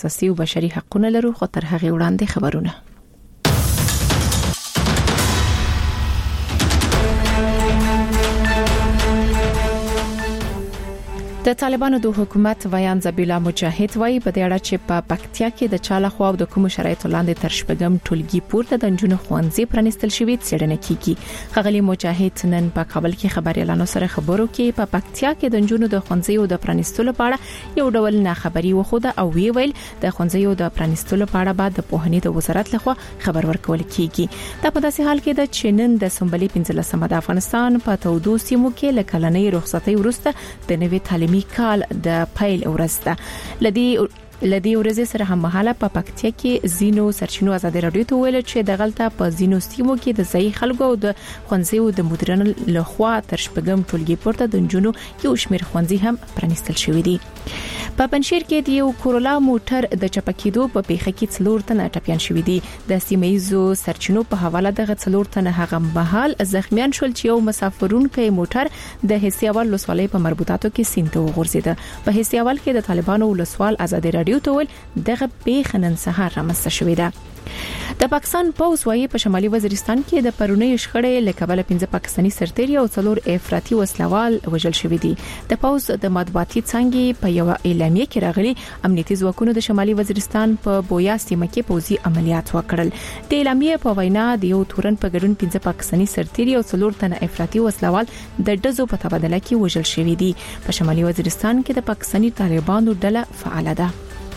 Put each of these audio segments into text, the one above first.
اساسي او بشري حقوقونه لرو، خو تر هغه وړاندې خبرونه. د طالبانو د حکومت ویان زبیلا مجاهد وایي په دې اړه چې په پکتیا کې د چاله خو او د کوم شرایطو لاندې تر شپږم ټولګي پورته د جنونو خوانزي پرانستل شوی څېړنه کیږي. خغلی مجاهد نن په کابل کې خبريالانو سره خبرو کې په پکتیا کې د جنونو د خوانزي او د پرانستلو په اړه یو ډول نه خبري وخوده او ویل د خوانزي او د پرانستلو په اړه بعد د پوهنې د وزارت لخوا خبر ورکول کیږي. دا په داسې حال کې د چینن د سنبلي 15 د افغانستان په تودو سیمو کې لکلنۍ رخصتي ورسته د نوې تعلیمي کال د پیل ورځ ده. لدی ورځې سره هم مهاله په پکتیا کې زینو سرچینو ازادي رادیو ته ویل چې د غلطه په زینو سیمو کې د ځای خلکو او د خونځي او د مدیرانو لخوا تر شپږم ټولګي پورته د جنونو یو شمېر خونځي هم پرانستل شوې دي. په پنځیر کې د یو کورولا موټر د چپکیدو په پیښه کې څلور تنه ټپيان شوې دي. د سیمایزو سرچینو په حواله دغه څلور تنه هغه مهال زخمیان شول چې یو مسافرونکو موټر د حسیاوال لسوالۍ په مربوطاتو کې سینته وغورځید. په حسیاوال کې د طالبانو ولسوال ازادي رادیو ته ول دغه پیښه نن سهار رامنځته شوې ده. د پاکستان پوز وايي په شمالي وزیرستان کې د پرونی شخړې لکبل 15 پاکستاني سرتیري او څلور افراطي وسلوال وژل شوې دي. د پوز د مطبوعاتي څنګه په یو اعلامیه کې راغلي امنیتي ځواکونو د شمالي وزیرستان په بویا سیمه کې پوزي عملیات وکړل. د اعلامیه په وینا د یو تورن په ګډون 15 پاکستاني سرتیري او څلور تنه افراطي وسلوال د دزو په تبادله کې وژل شوې دي. په شمالي وزیرستان کې د پاکستاني طالبانو ډله فعال ده.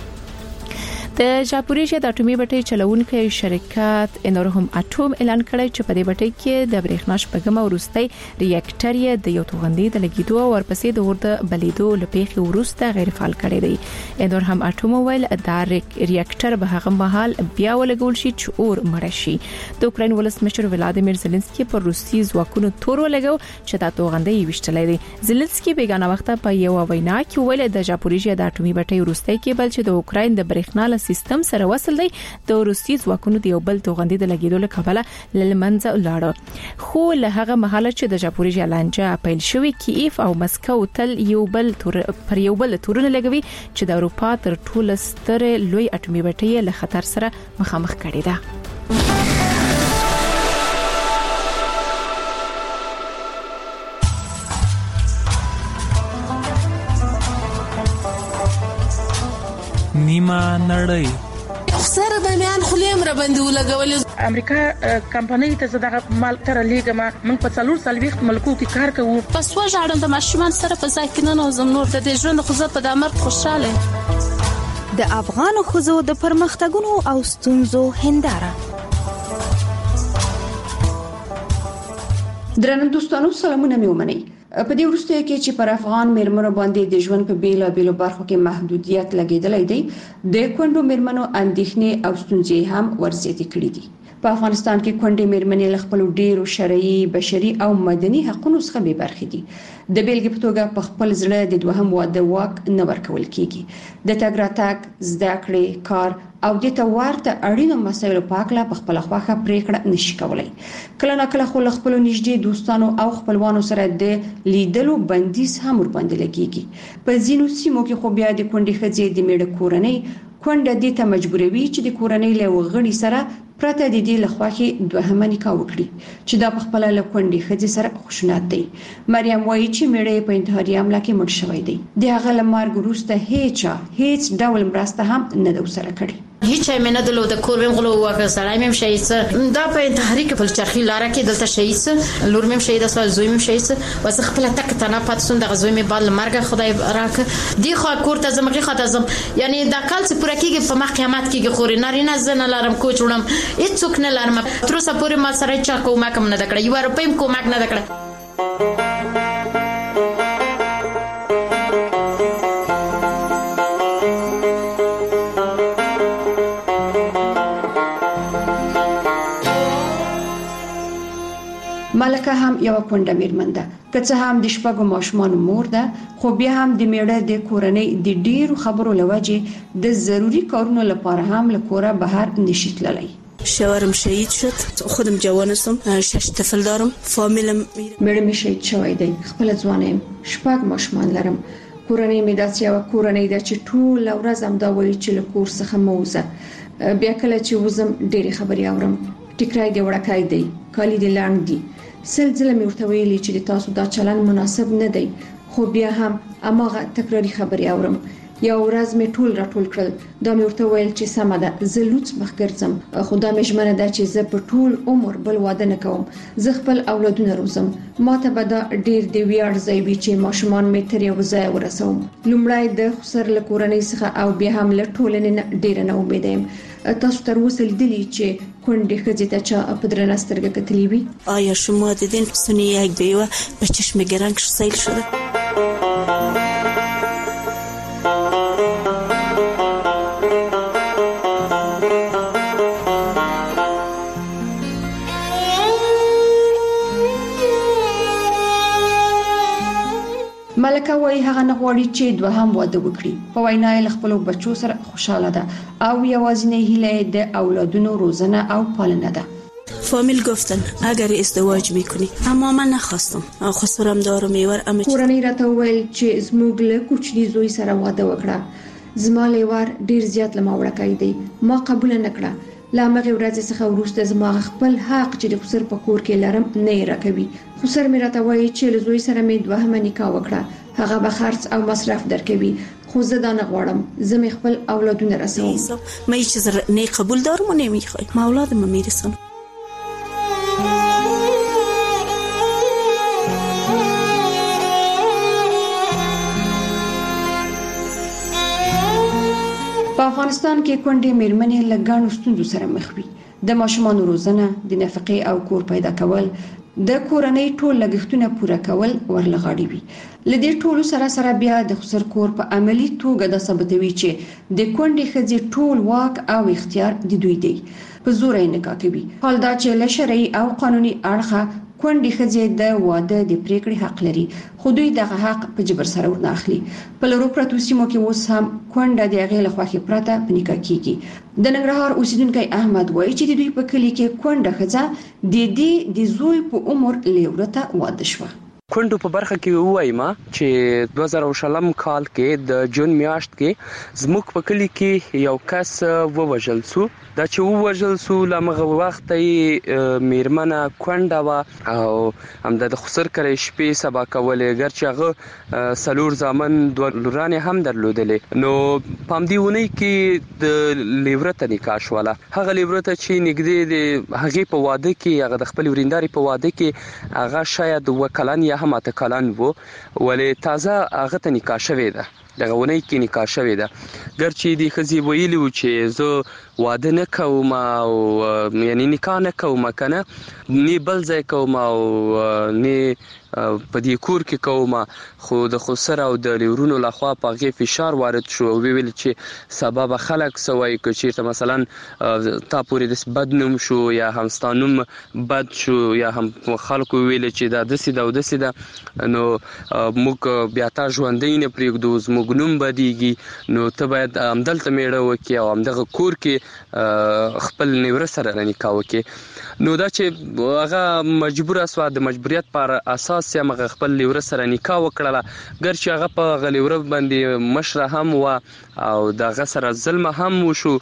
د ژاپوریژیا د اټومي بټۍ چلونکو شرکت انورهم اټوم اعلان کړی چې په دې بټۍ کې د برېښنا شپږم ورستۍ ریاکټر یې د یو توغندي د لګیدو او ورپسې د ورته بلیدو لپاره ورسته غیر فعال کړی دی. انورهم اټوم ویل دا ریاکټر به هغه مهال بیا ولګول شي چې اور مړ شي. د اوکراین ولسمشر ولادیمیر زيلنسکي پر روسي ځواکونو تور ولګو چې دا توغندي وشتلې دي. زيلنسکي بیگانه وخت په یو وینا کې ویل د ژاپوریژیا د اټومي بټۍ ورستۍ کې بل چې د اوکراین د برېښنا سیستم سره وصل دی د روسي ځواکونو د یو بل توغندي د لګیدو لپاره لمنځه لاړ. خو له هغه مهاله چې د ژاپوریژیا لانجه پیل شوې کیف او مسکو تل یو بل تورونه لګوي چې د اروپا تر ټولو ستر لوی اټومي بټۍ له خطر سره مخامخ کړي ده. نیمه نړۍ سره د میان خلیم را باندې ولګول. امریکا کمپنۍ ته زداغه مال تر لیګما من په څلور سلويخت ملکو کې کار کوو. پس وژاړم د ماشومان سره په ځای کې نه نوزم نور د ژوند خو په د امر خوشاله. د افغان خزو د پرمختګونو او ستونزو هنداره. درنو دوستانو سلامونه مې ومنئ. په دې وروسته کې چې پر افغان میرمنو باندې د ژوند په بیلابېلو برخو کې محدودیت لګیدلې دی د کونډو میرمنو اندېښنې او ستونزې هم ورزياتې کړې دي. په افغانستان کې کونډې میرمنې له خپل ډیرو شرعي بشري او مدني حقوقو څخه بې برخې دي. د بیلګې په توګه په خپل زړه د دوهم واده واک نه ورکول کیږي. د تګ راتګ زده کړې کار او د توارته اړینو مسایلو په اړه په خپل خواخه پریکړه نشي کولای. کله نه کله خو خپل نږدې دوستانو او خپلوانو سره د لیدلو بندیز هم ور باندې لګیږي. په ځینو سیمو کې خو بیا د کونډې ښځې د میړه کورنۍ کونډه دې ته مجبوروي چې د کورنۍ له وغړي سره پرته د دې لخواخي دوهمه نکاح وکړي چې دا په خپل له کونډې ښځې سره خشونت دی. مریم وایي چې میړه په انتحاري حمله کې مړ شوی دی. د هغه لمرګ وروسته هیڅ ډول مرسته هم نه ده سره کړې. هیڅ مې نه دلو د کور ویم غلو واکه سړی مې شهید دا په انتحاري کې په چرخي لاره کې دلته شهید لور مې شهید اسو زوی مې شهید واسه خپل تک تنه پاتسون د غزوی مې بل مرګ خدای راک دی خو کور ته زمغه خاطر زم یعنی دا کال څه پوره کېږي په مخ قیامت کې خوري نارینه زنه لارم کوچوړم هیڅوک نه لارم تر اوسه پورې ما سره چا کومک نه دکړه یو روپیم کومک نه دکړه. ملکه هم یو کونډه میرمن ده که څه هم د شپږو ماشومان مور ده خو بیا هم د میړه د کورنۍ د ډیرو خبرو لوجه د ضروری کارونو لپاره هم له کوره بهر نشي تللی. شوهرم شهید شد خودم جوانستم 6 طفل دارم فامیلم میړه می شهید شوی دی خپل ځوانم شپږ ماشومان لرم کورنۍ مې داسې یو کورنۍ ده چې ټول ورځ هم دا وایي چې له کور څخه موزه بیا کله چې وزم ډېری خبرې اورم ټیکرای دی وړکای دی کالی دی لاند دی سلسله مې ورته ویلي چې تاسو دا چلن مناسب نه دی خو بیا هم اماغه تکراری خبرې اورم یو ورځ مې ټول راټول کړل دا مې ورته ویل چې سمه ده زه لوڅ مخ ګرځم خدا مې ژمنه ده چې زه په ټول عمر بل واده نه کوم زه خپل اولادونه روزم ماته به دا ډیر دی ویاړ ځای وي چې ماشومان مې تر یو ځای ورسوم لومړی د خسر له کورنۍ څخه او بیا هم له ټولنې ډیر نه امید یم تاسو تر اوسه لیدلی چې کونډې ښځې ته چا په درنه سترګه کتلې وي آیا شما دیدین سنی یک بیوه به چشم گرنگ سیل شده ملکه وایي هغه نه غواړي چې دوهم واده وکړي په وینا یې خپل بچو سره خوشاله ده او یوازینی هیله د اولادونو روزنه او پالنه ده فامیل گفتن اگر ازدواج میکنی اما من نخواستم خسرم دارو میور اما کورنۍ راته ویل چې زموږ له کوچني زوی سره واده وکړه زما لیوار ډیر زیات لمه وړکای دی ما قبول نکړه لا مغه ورځ څخه ورسته زما خپل حق چې د خسر په کور کې لرم نه راکوي خسر مې راته وایي چې له زوی سره مې دوهمه نکاح وکړه هغه به خرڅ او مصرف درکوي خو زه دا نه غواړم زه مې خپل اولادونه رسوم مې چې نه قبول دارم نه میخوای ما اولادم میرسم په افغانستان کې کونډې میرمنې له ګڼو ستونزو سره مخ وي د ماشومانو روزنه د نفقې او کور پیدا کول د کورنۍ ټول لګښتونه پوره کول ورلغاړي وي لدې ټولو سره بیا د خسر کور په عملی توګه د ثابتوي چې د کونډې ښځې ټول واک او اختیار د دوی دی په زور یې نکاح کوي حال دا چې له شرعي او قانوني اړخه کونډې ښځې د واده د پریکړې حق لري خو دوی دغه حق په جبر سره ورنه اخلي په لورو پرتو سیمو کې اوس هم کونډه د هغې له خوښې پرته په نکاح کیږي د ننګرهار اوسیدونکی احمد وایي چې د دوی په کلي کې کونډه ښځه د زوی په عمر لیورته واده شوه کونډو په برخه کې وایم چې 2020 کال کې د جون میاشت کې زموږ په کلی کې یو کس ووژل شو دا چې ووژل شو لمغه وخت یې میرمنه کونډه وا او هم د خسر کرے شپې سبا کولې ګرچې هغه سلور زامن دوه لورانې هم درلودلې نو پام دیونه کې د لیورته نکاح شواله هغه لیورته چې نګدې د هغه په واده کې هغه د خپل ورینداري په واده کې هغه شاید وکلان یا هم اتکلان وو ولې تازه هغه ته نکاح شوې ده دغه ونی کې نکاح شوې ده ګرچې د خزي ویلو چې زه واده نه کوم او یعنی نکاح نه کوم کنه نه بل ځای کوم او نه په دې کور کې کوم خو د خسر او د لیورونو لخوا په غي فشار وارد شو ویل چې سبب خلک سوي چې مثلا تا پورې د بدنوم شو یا همستانوم بد شو یا هم خلکو ویل چې دا د سیده او د سیده نو موږ بیا تا ژوندۍ نه پریږدو زموږ نوم بدیږي نو ته باید عمدلته میړه وکي او همدغه کور کې خپل نیور سره نکاح وکي نو دا چې هغه مجبور اسوا د مجبوریت پر اساس یې مغه خپل لیور سره نکاح وکړه ګرچې هغه په غلیور باندې مشره هم و او دغه سره ظلم هم وشو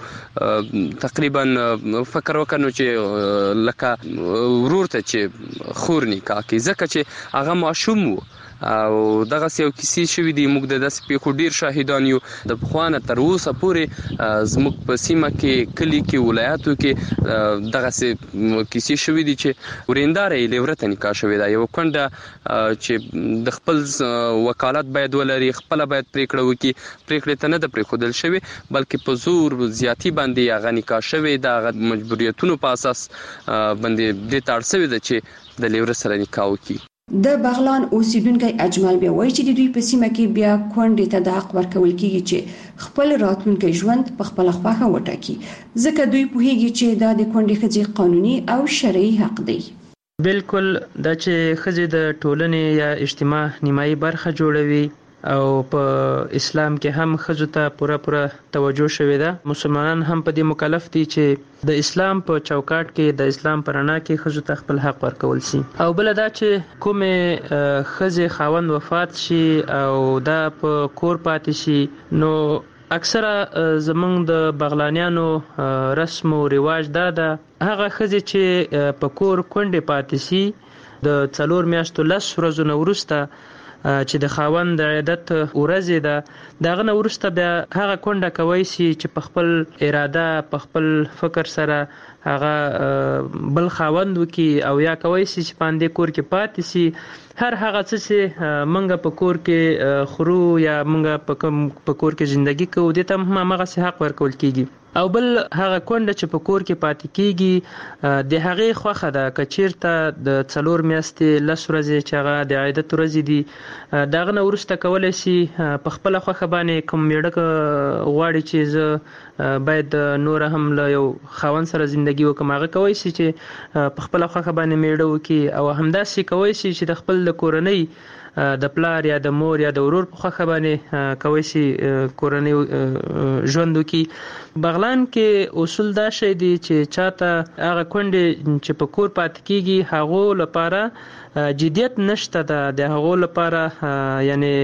تقریبا فکر وکړو چې لکه ورور ته چې خور نکاح کی ځکه چې هغه معشوم وو او دغه یو کیسې شوې دي موږ د داس په ډیر شاهدان یو د بخوانه تر اوسه پورې زموږ په سیمه کې کلی کې ولایتو کې دغه کیسې شوې دي چې وریندارې لیورته نکاح شوې ده یو کونډه چې د خپل وکالت باید ولري خپل باید پریکړه وکړي پریکړه ته نه د پریخودل شوی بلکې په زور زیاتی باندې هغه نکاح شوې ده مجبوریتونو په اساس باندې د تړسوي ده چې د لیور سره نکاح وکړي د بغلان اوسیدونکو اجمل بیا وایي چې د دوی په سیمه کې بیا کونډې ته د حق ورکول کیږي چې خپل راتلونکي ژوند په خپل خواخه وټاکي ځکه دوی په هیږي چې دا د کونډې ښځې قانوني او شرعي حق دی بالکل دا چې ښځې د ټولنې یا اجتماع نیمایي برخه جوړوي او په اسلام کې هم ښځو ته پوره توجه شوې ده. مسلمانان هم په دې مکلف دي چې د اسلام په چوکاټ کې د اسلام په رڼا کې ښځو ته خپل حق ورکول شي. او بل دا چې کومې ښځې خاوند وفات شي او دا په کور پاتې شي، نو اکثره زمونږ د بغلانیانو رسم او رواج دا ده هغه ښځې چې په کور کونډې پاتې شي د 4 میاشتو 10 ورځو نه وروسته چې د خاوند د عیدت ورځې ده، دغه نه وروسته بیا هغه کونډه کوي چې په خپل اراده په خپل فکر سره هغه بل خاوند وکي او یا کوي چې پاندې کور کې پاتې شي. هر هغه څه چې منګه په کور کې خورو یا منګه په کور کې ژوندۍ کوو، دې ته هم هغه حق ورکول کیږي. او بل هغه کونډه چې په کور کې پاتې کیږي د هغې خوخه ده که چیرته د 4 میاشتې 10 ورځې چې هغه د عیدت ورځې دي، دغه نه وروسته کولی شي په خپله خوښه باندې کوم میړه غواړي چې زه باید نور هم له یو خاوند سره زندگی وکم، هغه کولی شي چې په خپله خوښه باندې میړه وکړي، او همداسې کولی شي چې د خپل د کورنۍ د پلار یا د مور یا د ورور په خوښه باندې کولی شي کورنۍ ژوند وکړي. بغلان کې اصول دا شی دی چې چاته هغه کونډې چې په کور پاتې کیږي هغو لپاره جدیت نشته ده، د هغو لپاره یعنی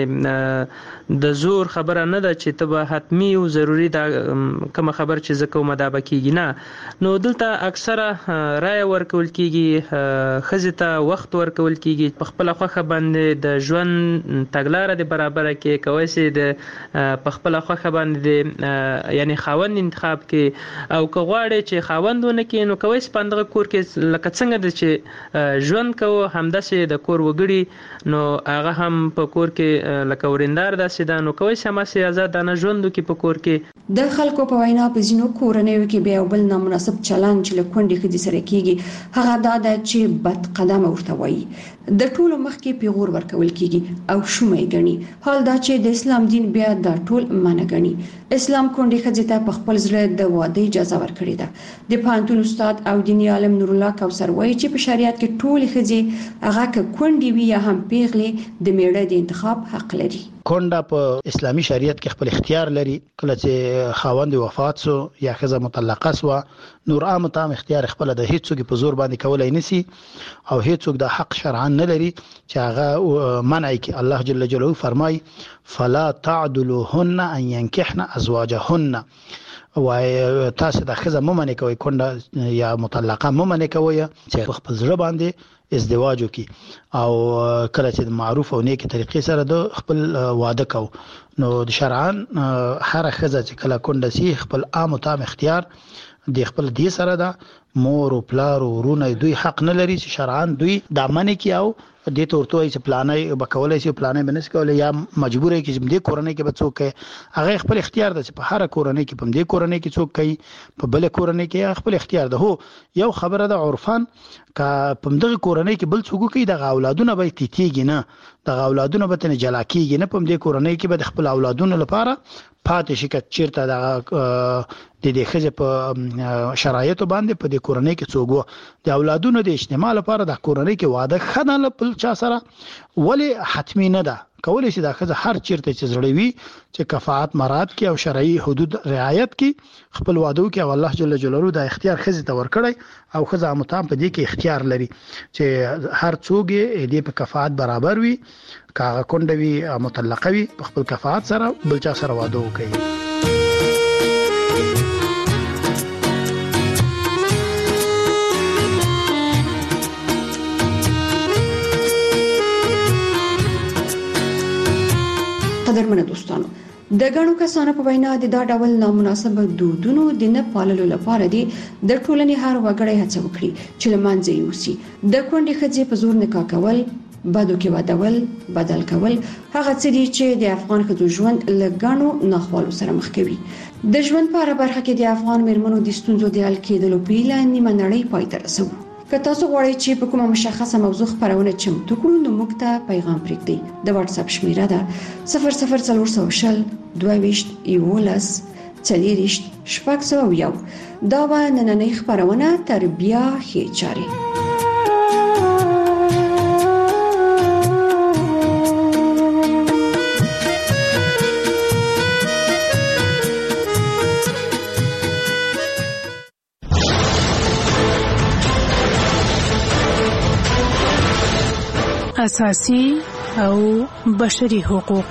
د زور خبره نه ده چې ته به حتمی او ضروری دا کوم خبر چې زه کوم دا به کیږي نه. نو دلته اکثره رای ورکول کیږي، ښځې ته وخت ورکول کیږي، په خپل خوښه باندې د ژوند تګلاره د برابر کې کوي چې د په خپل خوښه باندې یعنی خاوند انتخاب کې، او که غواړي چې خاوندونه کې نو کوي سپاندغه کور کې لکه څنګه د چې ژوند کوو همداسې د کور وګړي نو هغه هم په کور کې لکه وریندار داسې ده، نو کوي سماسي آزادانه ژوند کې په کور کې. د خلکو په وینا په ځینو کورنیو کې بیا بل نامناسب چلند چې له کونډې ښځې سره کیږي هغه دا ده چې بد قدمه ورته وایي، د ټولو مخکې پیغور ورکول کیږي او شومې غني. حال دا چې د اسلام دین بیا دا ټول منع غني. اسلام کونډې ښځې ته په خپل زړه د واده اجازه ورکړې ده. د پانتون استاد او دیني عالم نور الله کوثر وایي چې په شریعت کې ټول ښځې هغه کونډې وي یا هم پیغلې د میړه د انتخاب حق لري. کونډه په اسلامي شریعت کې خپل اختیار لري، کله چې خاوند وفات سو یا ښځه مطلقه سو نور عام تام اختیار خپل د هیڅوک په زور باندې کولای نسی او هیڅوک د حق شرعاً نه لري چې هغه منع کی. الله جل جلاله فرمای فلا تعدلوهن ان ينكحن ازواجهن، وای تاسو د ښځه ممنه کوي کونډه یا مطلقه ممنه کوي چې خپل ځړ باندې ازدواج وکي او کله چې معروف او نیک طریقې سره د خپل واده کو. نو د شرعاً هر ښځه چې کله کونډه سي خپل عام تام اختیار د خپل دې سره ده. مور او پلار او ورونه دوی حق نه لري چې شرعاً دوی د امنه کی او د تورتوي چې پلانې وکولای شي پلانې بنس کولای یا مجبور کی چې د کورنۍ کې بچو کې هغه خپل اختیار ده چې په هر کورنۍ کې په دې کورنۍ کې څوک کوي په بل کورنۍ کې خپل اختیار ده. هو یو خبره ده عرفان کا په دغه کورنۍ کې بل څوک کوي د اولادونو به تیتیږي نه، د اولادونو به تنه جلا کیږي نه، په دې کورنۍ کې به خپل اولادونو لپاره پاتې شي که چیرته د دې ښځې په شرایطو باندې په دې کورنۍ کې څوک د اولادونو د اجتماع لپاره د کورنۍ کې واده خنه بل چا سره ولی حتمی نه ده. کولای شي دا ښځه هر چیرته چې زړوي چې کفاءت مراد کې او شرعي حدود رعایت کې خپل واده کې او الله جل جلاله دا اختیار ښځې ته ورکړي او ښځه متام په دې کې اختیار لري چې هر څوک دې په کفاءت برابر وي، کاغه کونډه وي مطلقه وي، په خپل کفاءت سره بل چا سره واده وکړي. قدرمنه دوستانو، د غنو کسانو په وینا د دا ډول نامناسب دودونو د نه پاللو لپاره د ټولنې هر وګړی هڅه وکړي چې لمانځي یوسي. د کونډې ښځې په زور نکاح کول، بدو کې ودول، بدل کول هغه څه دي چې د افغان ښځو ژوند له غنو ناخوالو سره مخ کوي. د ژوند په اړه برخه کې د افغان مېرمنو د ستونزو د حل کېدلو په اړه نیمه نړۍ پای ته رسوي. که تاسو غواړئ چې په کومه مشخصه موضوع خبرونه چمتو کړو نو موږ ته پیغام پرېږدئ. د واتس اپ شمیره ده 00400 22 11 40 601. دا و نننۍ خبرونه تر بیا ښې چارې. اساسي او بشري حقوق.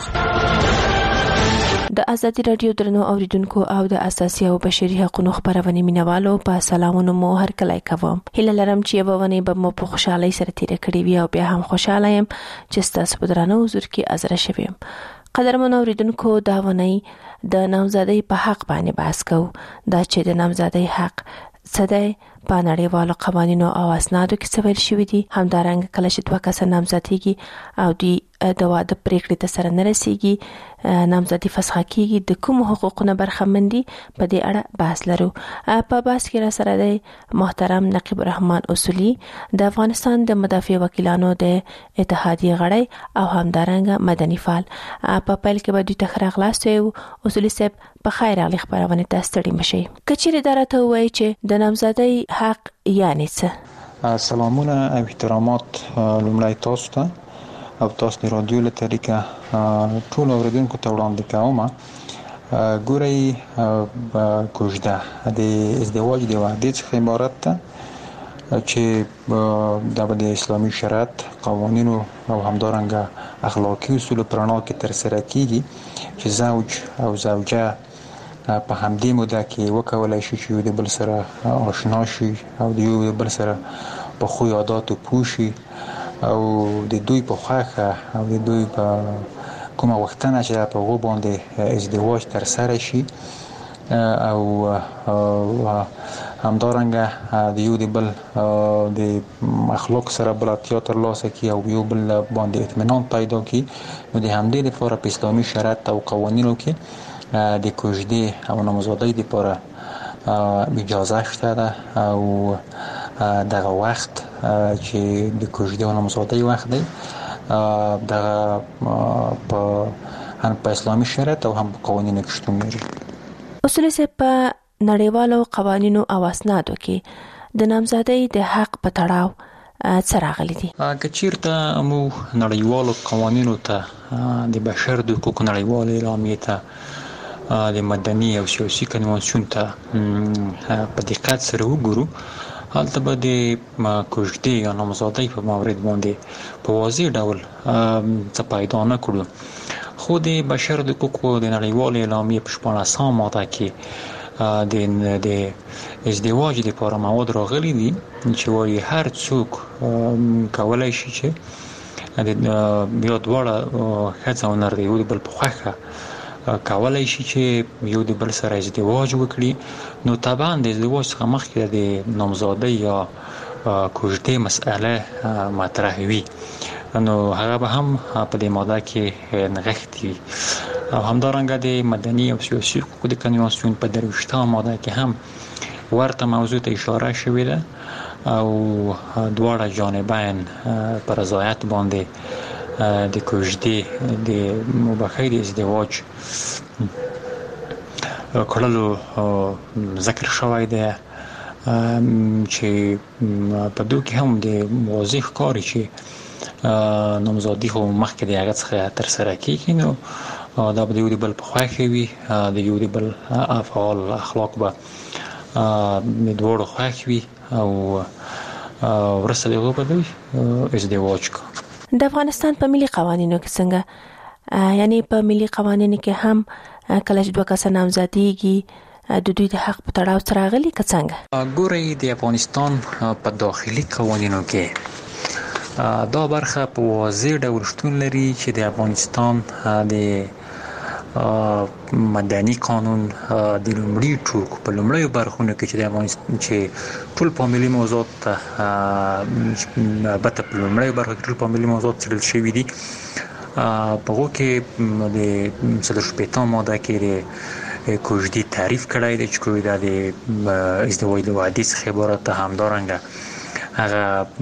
د ازادي رادیو درنو اوریدونکو او د اساسي او بشري حقوقو خبرونه مینوالو په سلامونو مو هر کله کوم. هله لرم چې به ونی به مو په خوشحالي سره تیر کړی وي او بیا هم خوشاله يم چې تاسو په درنو حضور کې حاضر شوم. قدرمن اوریدونکو دا ونی د نامزادۍ په حق باندې بحث کوو. دا چې د نامزادۍ حق څه په نړیوالو قوانینو او اسنادو کې څه ویل شوی دي. همدارنګه کله چې دوه کسه نامزادېږي او د واده پریکړې ته سره نه رسیږي، نامزادي فسخه کیږي، د کوم حقوقونو برخمندي په دې اړه بحث لرو. په بحث کې را سره دی محترم نقیب الرحمن اصولي د افغانستان د مدافع وکیلانو د اتحادیې غړی او همدارنګه مدني فعال. په پیل کې به دوی ته خراغلاست یو اصولي صاحب په خیر علي خبرونه تاسو ته مشي. کچېره درته وایي چې د نامزادۍ حق یعنی څه؟ سلامونه او احترامات لومړی تاسو ته او تاسو د رادیو له طریقه ټول اوریدونکو ته وړاندې کوم. ګورئ کوژده د ازدواج د وعدې څخه عبارت ده چې د اسلامي شریعت قوانینو او همدارنګه اخلاقی اصول پرانا کې تر سره کیږي چې زوج او زوجه په همدې موده کې وکولای شي چې یو د بل سره آشنا شي او د یو بل سره په خو عادت او پوښي او د دوی په خواخه او د دوی په کومه وختنه چې په غو باندې ازدواج تر سره شي او همدارنګه د یو د بل د اخلاق سره بلاتیا تر لاسه کی او یو بل باندې اطمینان پیدا کی. نو د همدې لپاره په اسلامي شریعت او قوانینو کې د کوژدې او نامزادۍ لپاره اجازه شته ده او دغه وخت چې د کوژدې او نامزادۍ وخت دی دغه هم په اسلامي شریعت او هم په قوانینو کې شتون لري. اصول صاحب په نړیوالو قوانینو او اسنادو کې د نامزادۍ د حق په تړاو څه راغلي دي؟ کچیرته مو نړیوالو قوانینو ته د بشر د حقوقو نړیوالې اعلامیې ته د مدني او سیاسي کنوانسیون ته په دقت سره وګورو، هلته به د کوژدې یا نامزادۍ په مورد باندې په واضح ډول څه پیدا نه کړو. خو د بشر د حقوقو د نړیوالې اعلامیې په 14 ماده کې د ازدواج لپاره مواد راغلي دي چې وايي هر څوک کولای شي چې بیا دواړه ښځه او نر د یو بل په خوښه کولای شي چې یو د بل سره ازدواج وکړي. نو طبعا د ازدواج څخه مخکې د نامزادۍ یا کوژدې مسئله مطرح وي، نو هغه به هم په دې ماده کې نغښتي. او همدارنګه د مدني او سیاسي حقوقو د کنوانسیون په 23 ماده کې هم ورته موضوع ته اشاره شوې ده او دواړه جانبین پر رضایت باندې د کوژدې د مباحثې د ازدواج کړلو ذکر شوی دی چې په دوی کې هم د واضح کاری چې نامزادي خو مخکې د هغه څخه تر سره کیږي، نو دا به د یو بل په خوښه وي، د یو بل افعال اخلاق به د دوړو خوښ وي او ورسره دغه به ازدواج کوي. د افغانستان په ملي قوانینو کې څنګه، یعنی په ملي قوانینو کې هم کله چې دوه کسه نامزادېږي د دوی د حق په تړاو سره راغلي که څنګه؟ ګورئ د افغانستان په داخلي قوانینو کې دا برخه په واضح ډول شتون لري چې د افغانستان د مدني قانون د لومړي ټوک په لومړیو برخونو کې چې د افغانستان چې ټول فامیلي موضوعات البته په لومړیو برخو کې ټول فامیلي موضوعات څېړل شوي دي. په هغو کې د 45 ماده کې د کوژدې تعریف کړی دی چې کوژده د ازدواج د وعدې څخه عبارت ده. همدارنګه هغه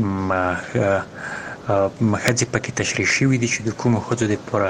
ښځې پکې تشریح شوي دي چې د کومو ښځو دپاره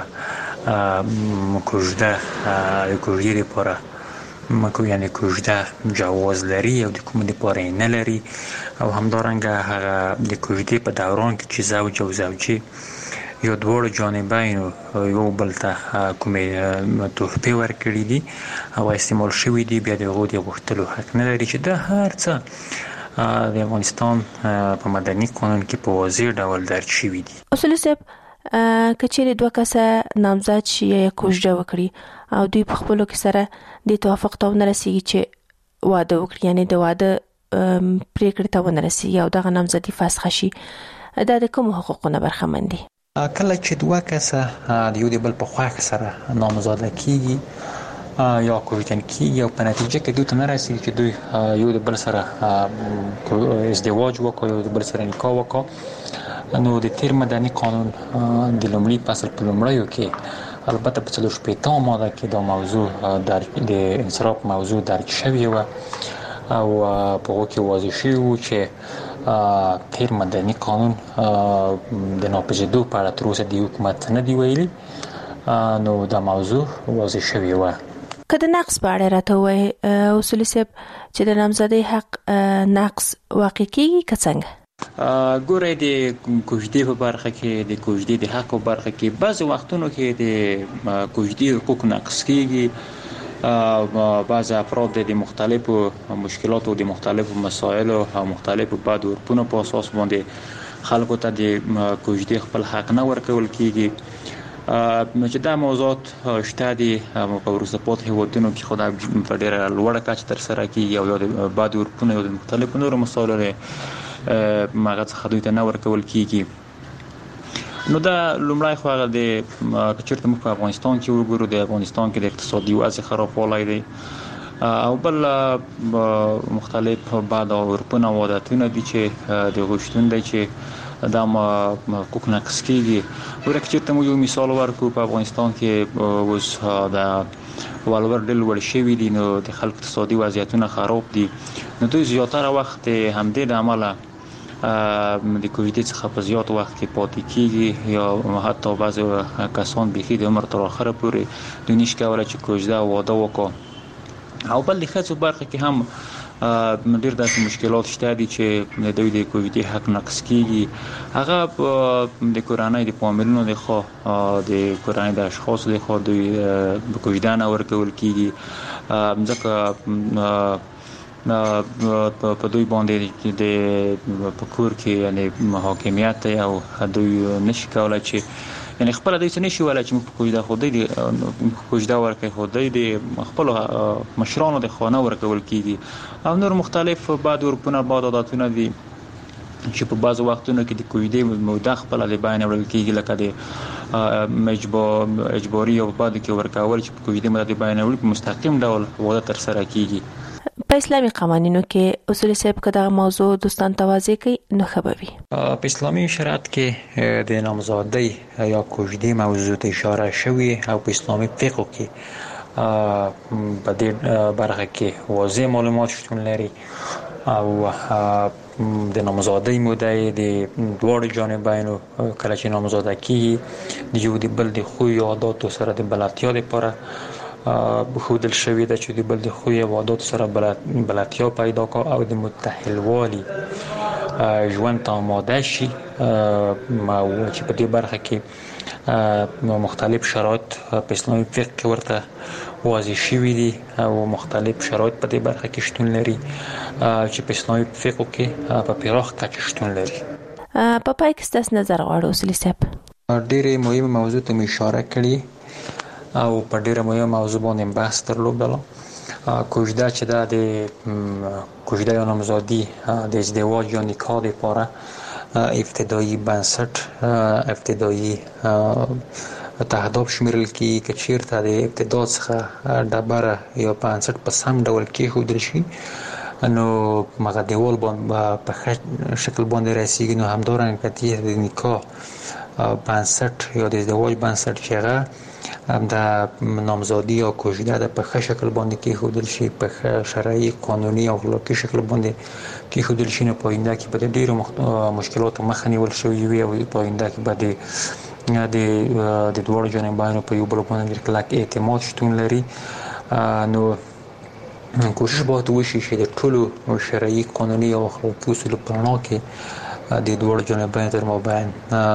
کوژده د کوژدې دپاره یعنې کوژده جواز لري او د کومو دپاره یې نه لري. او همدارنګه هغه د کوژدې په دوران کې چې زوج او زوجې یا دواړو جانبینو یو بل ته کومې تحفې ورکړي دي او استعمال شوي دي، بیا د هغو د غوښتلو حق نه لري چې دا هر څه د افغانستان په مدني قانون کې په واضح ډول درج شوي دي. اصول صاحب کچېرې دوه کسه نامزد شي یا کوژده وکړي او دوی په خپلو کې سره د توافق ته ونه رسیږي چې واده وکړي، یعنی د واده پریکړې ته ونه رسیږي او دغه نامزدي فسخ شي، دا د کومو حقوقو نه برخمن دي؟ کله چې دوه کسه د یو د بل په خواښ سره نامزاده کیږي یا کوژدن کیږي او په نتیجه کې دوی ته نه رسیږي چې دوی یو د بل سره ازدواج وکړي، یو د بل سره نکاح وکړي، نو د تیر مدني قانون د لومړي فصل په لومړیو کې البته په 45 ماده کې دا موضوع د انصراف موضوع درج شوی و او په هغه کې واضح شوی و چې تیر مدني قانون د ناپېژندو په اړه تر اوسه د حکومت نه دی ویلي، نو دا موضوع واضح شوی و. که د نقص په اړه راته وایي اصولي صاحب چې د نامزدۍ حق نقص واقع کیږي که څنګه؟ ګورئ د کوژدې په برخه کې د کوژدې د حق په برخه کې بعضې وختونو کې د کوژدې حقوق نقص کیږي. بعض افراد د مختلفو مشکلاتو د مختلفو مسایلو او مختلفو بد عرفونو په اساس باندې خلکو ته د کوژدې خپل حق نه ورکول کیږي. چې دا موضوعات شته دي په وروسته پاتې هېوادونو کې خو دا په ډېره لوړه کچه ترسره کېږي او یا د بد عرفونو یا د مختلفو نورو مسایلو هغه څخه دوی ته نه ورکول کېږي. نو دا لومړی خو هغه د که چېرته موږ په افغانستان کې وګورو، د افغانستان کې د اقتصادي وضع خرابوالی دی او بل مختلف بد عرفونه او عادتونه دي چې د هغوی شتون دی چې دا حقوق نقص کیږي. ورکه چېرته موږ یو مثال ورکړو، په افغانستان کې اوس د ولور ډېر لوړ شوي دي، نو د خلکو اقتصادي وضعیتونه خراب دي، نو دوی زیاتره وخت همدې د عمله د کوژدې څخه په زیات وخت کې پاتې کیږي یا حتی بعضې کسان بیخي د عمر تر آخره پورې دوی نشي کولی چې کوژده او واده وکړي. او بل د ښځو برخه کې هم ډېر داسې مشکلات شته دي چې دوی د کوژدې حق نقص کیږي. هغه د کورنۍ د فامیلونو د خوا د کورنۍ د اشخاصو د خوا دوی کوژده نه ورکول کیږي، ځکه په دوی باندې د په کور کې یعنی حاکمیت دی او دوی نشي کولی چې یعنی خپل دوی څه نشي ویلی چې موږ په کوژده خو دوی د کوژده ورکوي، خو دوی د خپلو مشرانو د خوا نه ورکول کیږي. او نور مختلف بد عرفونه بد عادتونه دي چې په بعضو وختونو کې د کوژدې موده خپله د بیان وړل کیږي، لکه د اجباري او بعد کې ورکول چې په کوژدې موده د بیان وړل په مستقیم ډول واده ترسره کیږي. په اسلامي قوانینو کې اصول صاحب که دغه موضوع دوستان توضیح کوي نو ښه به وي. په اسلامي شریعت کې د نامزادۍ یا کوژدې موضوع ته اشاره شوې او په اسلامي فقه کې په دې برخه کې واضح معلومات شتون لري او د نامزادۍ موده د دواړو جانبینو کله چې نامزاده کیږي د یو د بل د خوی عاداتو سره د بلدتیا لپاره ښودل شوې ده چې د بل د خوی او عاداتو سره بلدتیا پیدا کړي او د متحلوالي ژوند ته آماده شي. چې په دې برخه کې مختلف شرایط په اسلامي فقه کې ورته واضح شوي دي او مختلف شرایط په دې برخه کې شتون لري چې په اسلامي فقه کې په پراخ کچه شتون لري. په پای کې ستاسو نظر غواړو اصولي صاحب. ډېرې مهمه موضوع ته مې اشاره کړې او په ډېره مهمه موضوع باندې بحث درلودلو. کوژده چې دا د کوژده یا نامزادي د ازدواج یا نکاح لپاره ابتدایي بنسټ ابتدایي تهداب شمیرل کیږي که چیرته د ابتدا څخه ډبره یا بنسټ په سم ډول کېښودل شي نو هغه دیوال په ښه شکل باندې رسیږي. نو همدارنګه د نکاح بنسټ یا د ازدواج بنسټ چې هغه د نامزادي یا کوژده د په ښه شکل باندې کېښودل شي، په ښه شرعي قانوني او اخلاقي شکل باندې کېښودل شي، نو په آینده کې به د ډېرو مشکلاتو مخه نیول شوې وي او په آینده کې به د دواړو جانبینو په یو بل باندې ډېر کلک اعتماد شتون لري. نو کوشش باید وشي چې د ټولو شرعي قانوني او اخلاقي اصولو په رڼا کې د دوړو جانبین تر مابین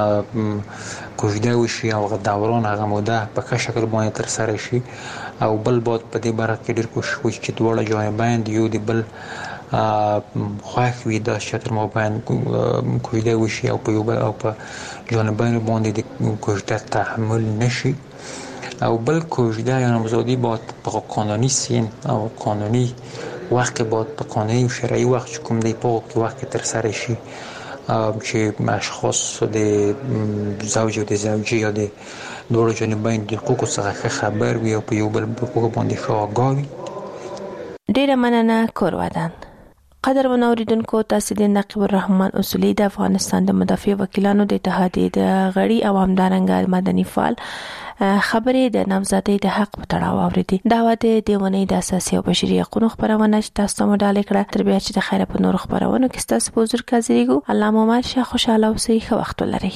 کوژده وشي او دوران هغه موده په ښه شکل باندې ترسره شي او بل باید په دې برخه کې ډېر کوشش وشي چې دوړو جانبین د یو د بل خوښ وي دا شتر مابین کویده وشي او په یو بل او په جانبین باندې د کوژده تحمل نشي او بل کوژده یا نامزادی باید په قانونی سین او قانونی وقت باید په قانونی و شرعی وقت کوم دی په وقت تر سره شي چې اشخاص د زوج او د زوجه یا د دوه جانبین د حقوق څخه خبر وي او په یو بل حقوق باندې آگاه وي. ډیره مننه کورودان. قدرمن اوریدونکو، تاسو د نقیب الرحمن اصولی د افغانستان د مدافع وکیلانو د اتحادیې د غړي او همدارنګه مدني فعال خبرې د نامزادۍ د حق په تړاو اوریدي. دا و د دیونې د اساسي او بشري حقوقو خبرونه چې تاسو ته مډاله کړه. تر بیا چې د خیره په نور خبرونو کې تاسو په حضور کې حاضرېږو. الله مو مال شه، خوشاله اوسئ، ښه وخت ولرئ.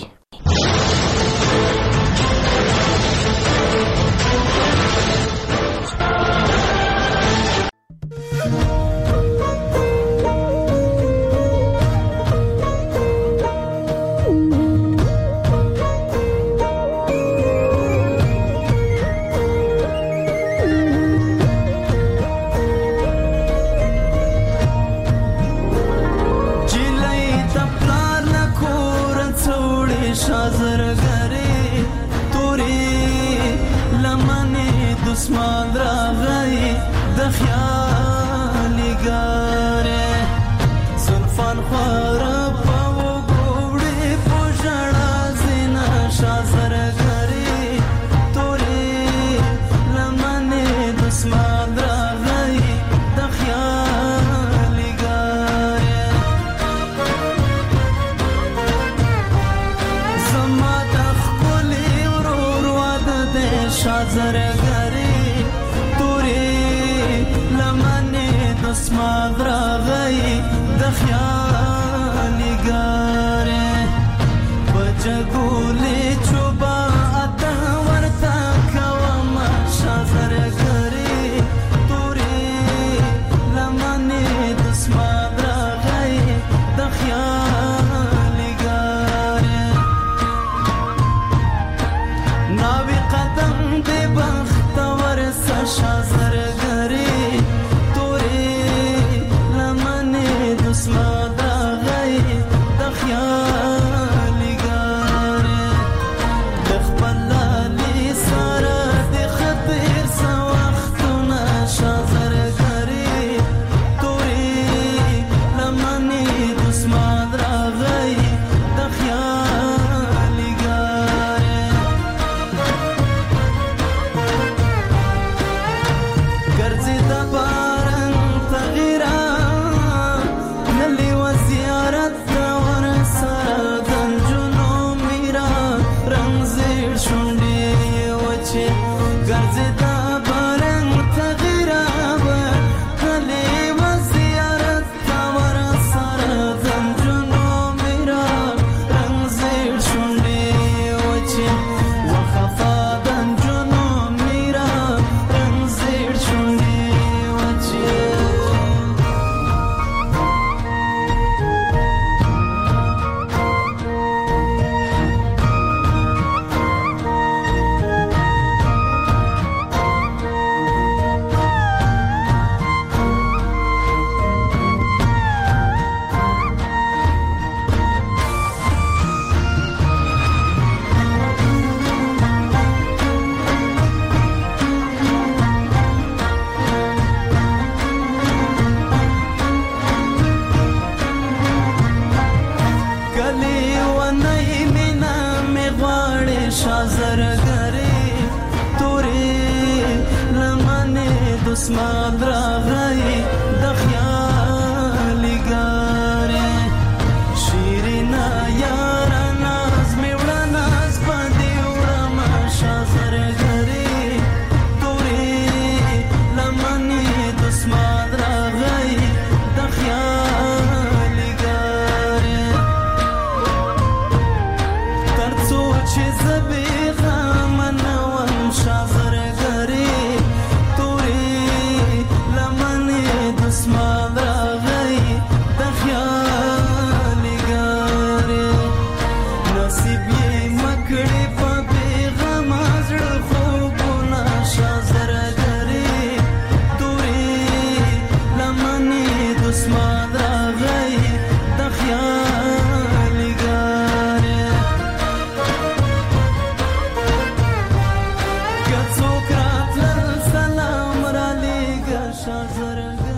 Smile.